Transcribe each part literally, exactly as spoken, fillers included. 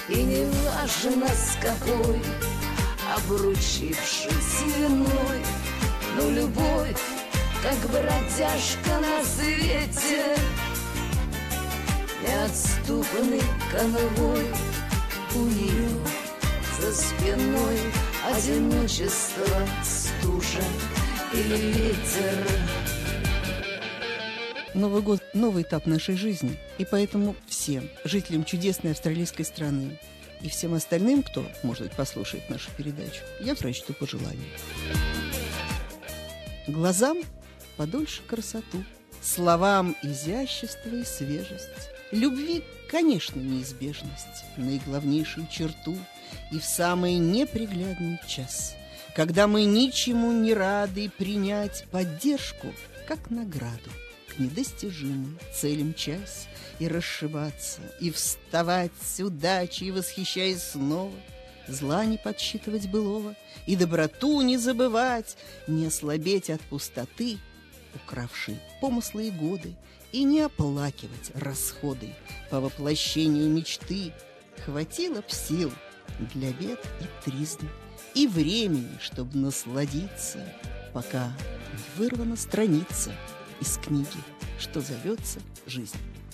И не важно с какой, обручившись виной, но любовь, как бродяжка на свете, неотступный конвой. У нее за спиной одиночество, стужа или ветер. Новый год – новый этап нашей жизни, и поэтому всем жителям чудесной австралийской страны и всем остальным, кто, может быть, послушает нашу передачу, я прочту пожелания. Глазам подольше красоту, словам изящество и свежесть, любви, конечно, неизбежность, наиглавнейшую черту и в самый неприглядный час, когда мы ничему не рады принять поддержку, как награду к недостижимым целям часть, и расшибаться, и вставать с удачей, и восхищаясь снова, зла не подсчитывать былого, и доброту не забывать, не ослабеть от пустоты, укравшей помыслы и годы, и не оплакивать расходы по воплощению мечты. Хватило б сил для бед и тризны, и времени, чтобы насладиться, пока не вырвана страница из книги, что зовется жизнь.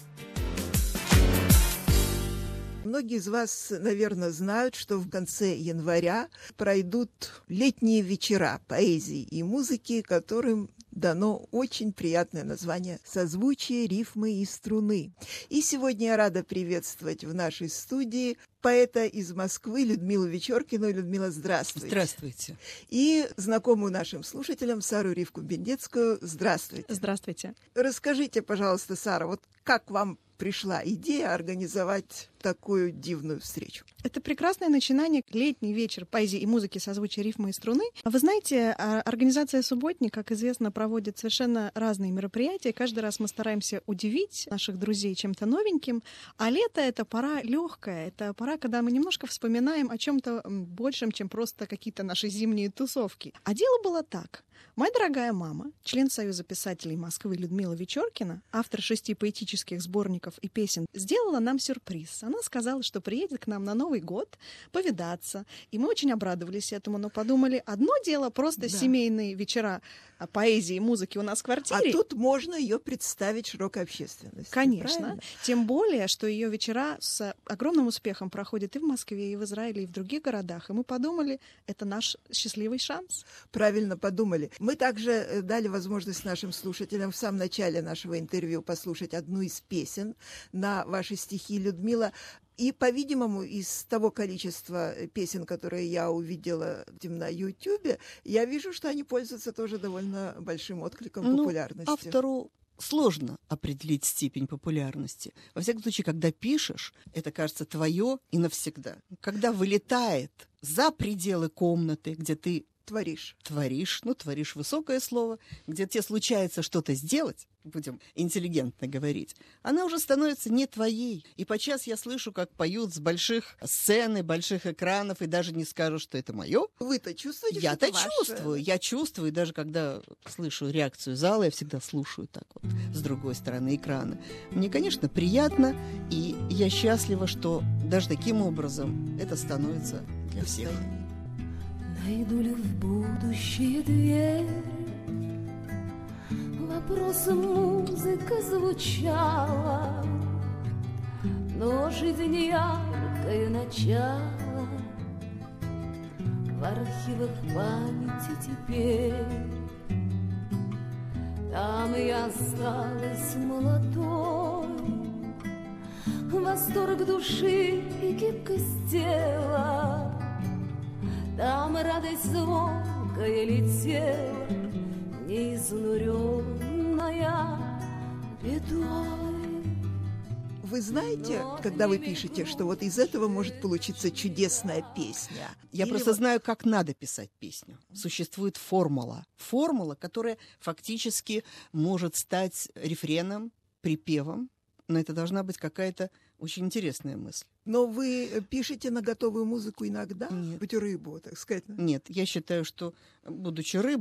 Многие из вас, наверное, знают, что в конце января пройдут летние вечера поэзии и музыки, которым дано очень приятное название «Созвучие, рифмы и струны». И сегодня я рада приветствовать в нашей студии поэта из Москвы Людмилу Вечеркину. Людмила, здравствуйте. Здравствуйте. И знакомую нашим слушателям Сару Ривку Бендецкую. Здравствуйте. Здравствуйте. Расскажите, пожалуйста, Сара, вот как вам пришла идея организовать такую дивную встречу? Это прекрасное начинание, летний вечер поэзии и музыки, созвучия, рифмы и струны. Вы знаете, организация «Субботник», как известно, проводит совершенно разные мероприятия. Каждый раз мы стараемся удивить наших друзей чем-то новеньким. А лето — это пора легкая, это пора, когда мы немножко вспоминаем о чем-то большем, чем просто какие-то наши зимние тусовки. А дело было так. Моя дорогая мама, член Союза писателей Москвы Людмила Вечеркина, автор шести поэтических сборников и песен, сделала нам сюрприз. Она сказала, что приедет к нам на Новый год повидаться. И мы очень обрадовались этому, но подумали, одно дело просто да. семейные вечера поэзии и музыки у нас в квартире. А тут можно ее представить широкой общественности. Конечно. Правильно? Тем более, что ее вечера с огромным успехом проходят и в Москве, и в Израиле, и в других городах. И мы подумали, это наш счастливый шанс. Правильно подумали. Мы также дали возможность нашим слушателям в самом начале нашего интервью послушать одну из песен на ваши стихи, Людмила. И, по-видимому, из того количества песен, которые я увидела на Ютьюбе, я вижу, что они пользуются тоже довольно большим откликом, ну, популярностью. Автору сложно определить степень популярности. Во всяком случае, когда пишешь, это кажется твое и навсегда. Когда вылетает за пределы комнаты, где ты Творишь. Творишь, ну, творишь высокое слово, где тебе случается что-то сделать, будем интеллигентно говорить, она уже становится не твоей. И подчас я слышу, как поют с больших сцен, больших экранов, и даже не скажу, что это мое. Вы-то чувствуете, Я-то что это чувствую, ваше? я чувствую, и даже когда слышу реакцию зала, я всегда слушаю так вот, с другой стороны экрана. Мне, конечно, приятно, и я счастлива, что даже таким образом это становится для всех. Найду ли в будущее дверь? Вопросом музыка звучала, но жизнь яркое начало в архивах памяти теперь. Там я осталась молодой, восторг души и гибкость тела. Там радость звонкая летела, неизнуренная бедой. Вы знаете, когда вы пишете, что вот из этого может получиться чудесная песня? Я Или просто вот... знаю, как надо писать песню. Существует формула. Формула, которая фактически может стать рефреном, припевом, но это должна быть какая-то очень интересная мысль. Но вы пишете на готовую музыку иногда? Нет. Быть рыбу, так сказать? Нет, я считаю, что, будучи рыбой,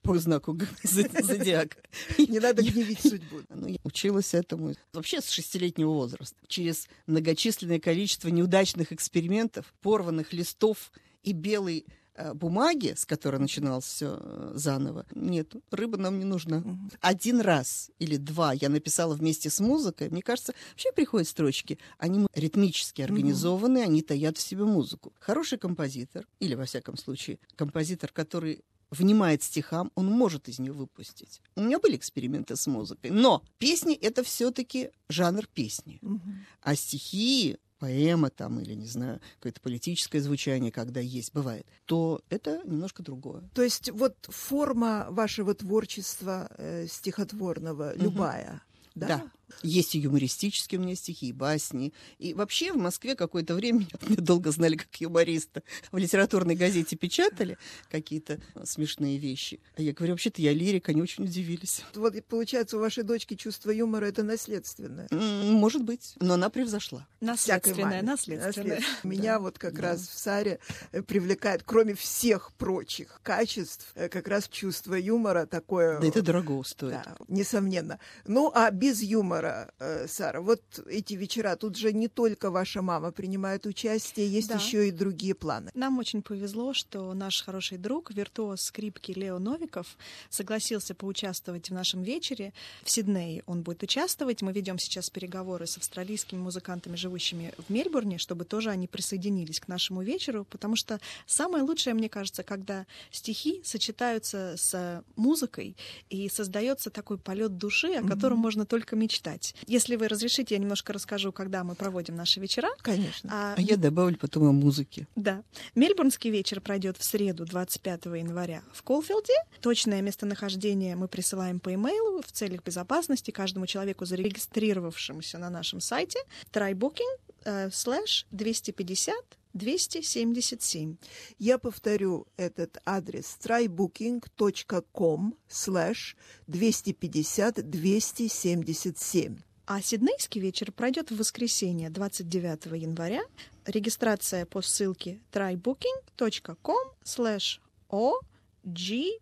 по знаку зодиака. Не надо гневить судьбу. Ну, я училась этому вообще с шестилетнего возраста. Через многочисленное количество неудачных экспериментов, порванных листов и белой бумаги, с которой начиналось все заново, нет, рыба нам не нужна. Угу. Один раз или два я написала вместе с музыкой. Мне кажется, вообще приходят строчки, они ритмически организованы, угу. они таят в себе музыку. Хороший композитор, или, во всяком случае, композитор, который внимает стихам, он может из нее выпустить. У меня были эксперименты с музыкой, но песни — это все-таки жанр песни. Угу. А стихи, поэма там или, не знаю, какое-то политическое звучание, когда есть, бывает, то это немножко другое. То есть вот форма вашего творчества э, стихотворного, угу. любая, да? Да. Есть и юмористические у меня стихи, и басни. И вообще в Москве какое-то время меня долго знали как юмориста. В литературной газете печатали какие-то смешные вещи. А я говорю, вообще-то я лирик, они очень удивились. Вот получается, у вашей дочки чувство юмора — это наследственное. Может быть, но она превзошла. Наследственное, наследственное. Меня вот как раз в Саре привлекает, кроме всех прочих качеств, как раз чувство юмора такое. Да это дорого стоит. Да, несомненно. Ну, а без юмора, Сара, вот эти вечера, тут же не только ваша мама принимает участие, есть да. еще и другие планы. Нам очень повезло, что наш хороший друг, виртуоз скрипки Лео Новиков, согласился поучаствовать в нашем вечере. В Сиднее он будет участвовать. Мы ведем сейчас переговоры с австралийскими музыкантами, живущими в Мельбурне, чтобы тоже они присоединились к нашему вечеру, потому что самое лучшее, мне кажется, когда стихи сочетаются с музыкой и создается такой полет души, о котором mm-hmm. можно только мечтать. Если вы разрешите, я немножко расскажу, когда мы проводим наши вечера. Конечно. А, а я добавлю потом о музыке. Да. Мельбурнский вечер пройдет в среду, двадцать пятого января, в Колфилде. Точное местонахождение мы присылаем по имейлу в целях безопасности каждому человеку, зарегистрировавшемуся на нашем сайте trybooking слэш двести пятьдесят двести семьдесят семь. Я повторю этот адрес: trybooking точка ком слэш двести пятьдесят двести семьдесят семь. А сиднейский вечер пройдет в воскресенье, двадцать девятого января. Регистрация по ссылке trybooking точка ком слэш о джи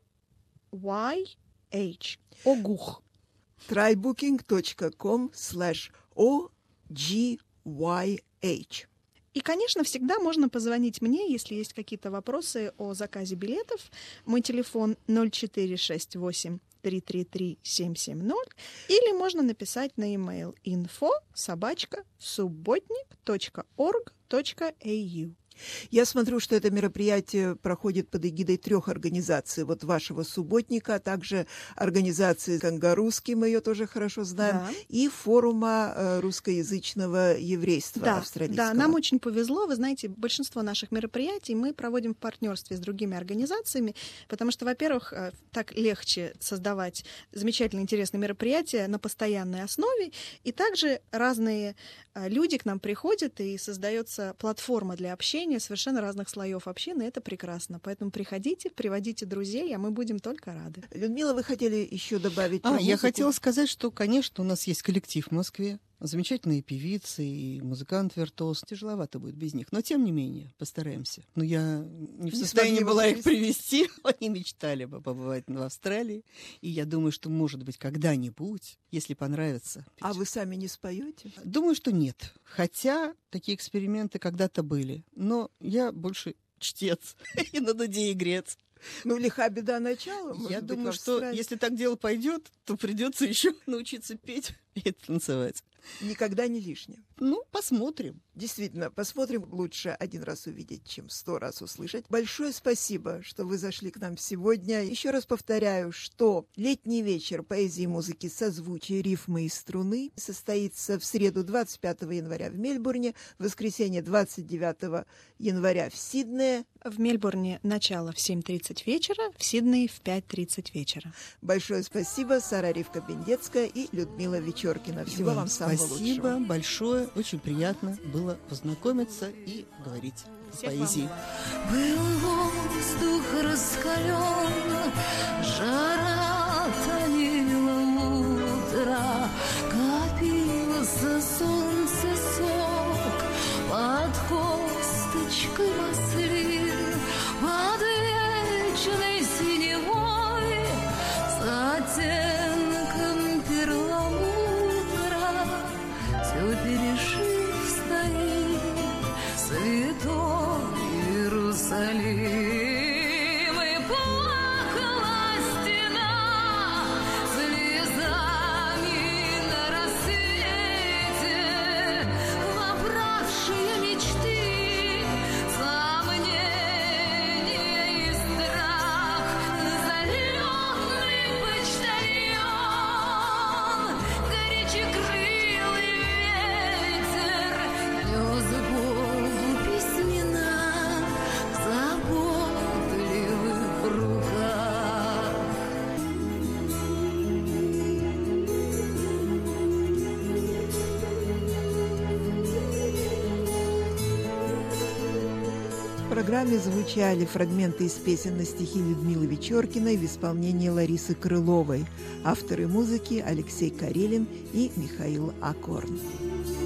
уай эйч. Огух. trybooking точка ком слэш о джи уай эйч. И, конечно, всегда можно позвонить мне, если есть какие-то вопросы о заказе билетов. Мой телефон ноль четыре шесть восемь три три три семь семь ноль. Или можно написать на e-mail info собачка субботник точка орг точка эй ю. Я смотрю, что это мероприятие проходит под эгидой трех организаций. Вот вашего субботника, а также организации «Кангарусский», мы ее тоже хорошо знаем, да. и форума э, русскоязычного еврейства да, австралийского. Да, нам очень повезло. Вы знаете, большинство наших мероприятий мы проводим в партнерстве с другими организациями, потому что, во-первых, так легче создавать замечательные, интересные мероприятия на постоянной основе, и также разные люди к нам приходят, и создается платформа для общения совершенно разных слоев общины. Это прекрасно. Поэтому приходите, приводите друзей, а мы будем только рады. Людмила, вы хотели еще добавить? А, я хотела сказать, что, конечно, у нас есть коллектив в Москве. Замечательные певицы и музыкант-виртуоз. Тяжеловато будет без них. Но, тем не менее, постараемся. Но я не в состоянии была их привести. Они мечтали бы побывать в Австралии. И я думаю, что, может быть, когда-нибудь, если понравится. А вы сами не споете? Думаю, что нет. Хотя такие эксперименты когда-то были. Но я больше чтец и на дуде игрец. Ну, лиха беда начала. Я думаю, что если так дело пойдет, то придется еще научиться петь и танцевать. Никогда не лишнее. Ну, посмотрим. Действительно, посмотрим. Лучше один раз увидеть, чем сто раз услышать. Большое спасибо, что вы зашли к нам сегодня. Еще раз повторяю, что летний вечер поэзии и музыки созвучия, рифмы и струны состоится в среду двадцать пятого января в Мельбурне, в воскресенье двадцать девятого января в Сиднее. В Мельбурне начало в семь тридцать вечера, в Сиднее в пять тридцать вечера. Большое спасибо, Сара Ривка-Бендецкая и Людмила Вечеркина. Всего вам, вам самого спасибо лучшего. Спасибо большое, очень приятно было познакомиться и говорить о поэзии. Был воздух раскален, жара томила утро, копился солнце сок под косточкой маслин, под вечной синевой Иерусалим, и плакала стена слезами на рассвете, вобравшие мечты, сомнения и страх. Залетный почтальон, горячекрылый ветер, нес Богу письмена в заботливых руках. В программе звучали фрагменты из песен на стихи Людмилы Вечеркиной в исполнении Ларисы Крыловой. Авторы музыки Алексей Карелин и Михаил Акорн.